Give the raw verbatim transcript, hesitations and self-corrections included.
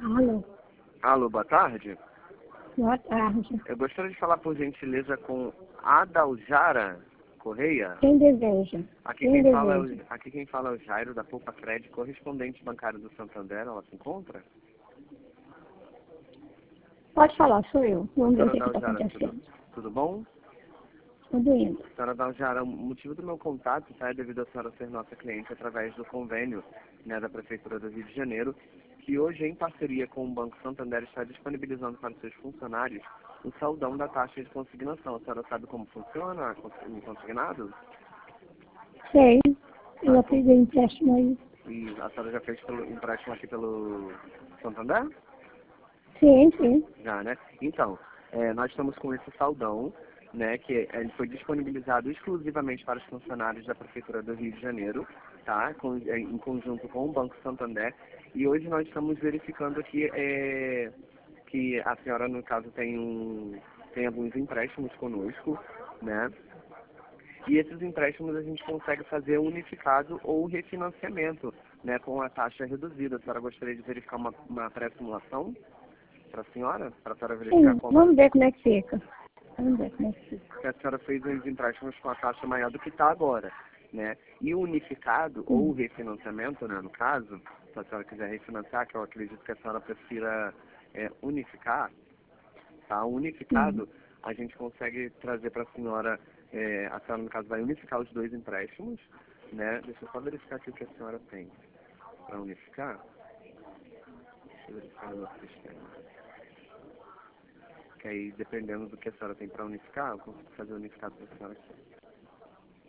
Alô, Alô, boa tarde. boa tarde. Eu gostaria de falar, por gentileza, com Adaljara Correia. Quem deseja? Aqui Quem quem, fala é deseja? o, aqui quem fala é o Jairo, da Poupa Cred, correspondente bancário do Santander. Ela se encontra? Pode falar, sou eu. Vamos ver o Senhora que está Adaljara, tudo, acontecendo. tudo bom? Tudo indo. Senhora Adaljara, o motivo do meu contato tá, é devido a senhora ser nossa cliente através do convênio, né, da Prefeitura do Rio de Janeiro, que hoje, em parceria com o Banco Santander, está disponibilizando para os seus funcionários o saldão da taxa de consignação. A senhora sabe como funciona o consignado? Sei. Eu Ah, já então, fiz um empréstimo aí. e a senhora já fez pelo empréstimo aqui pelo Santander? Sim, sim. Já, né? Então, é, nós estamos com esse saldão, né, que é, ele foi disponibilizado exclusivamente para os funcionários da Prefeitura do Rio de Janeiro, tá? Com, é, em conjunto com o Banco Santander. E hoje nós estamos verificando aqui é, que a senhora, no caso, tem, um, tem alguns empréstimos conosco, né? E esses empréstimos a gente consegue fazer unificado ou refinanciamento, né, com a taxa reduzida. A senhora gostaria de verificar uma, uma pré-simulação para a senhora? Para a senhora verificar Sim, como vamos ver como é que fica. Vamos ver como é que fica. que a senhora fez uns empréstimos com a taxa maior do que está agora, né? E o unificado, ou o Hum. refinanciamento, né, no caso, se a senhora quiser refinanciar, que eu acredito que a senhora prefira é, unificar, tá? O Hum. unificado, a gente consegue trazer para a senhora, é, a senhora, no caso, vai unificar os dois empréstimos, né? Deixa eu só verificar aqui o que a senhora tem para unificar. Deixa eu verificar no nosso sistema. Que aí, dependendo do que a senhora tem para unificar, eu consigo fazer o unificado para a senhora aqui.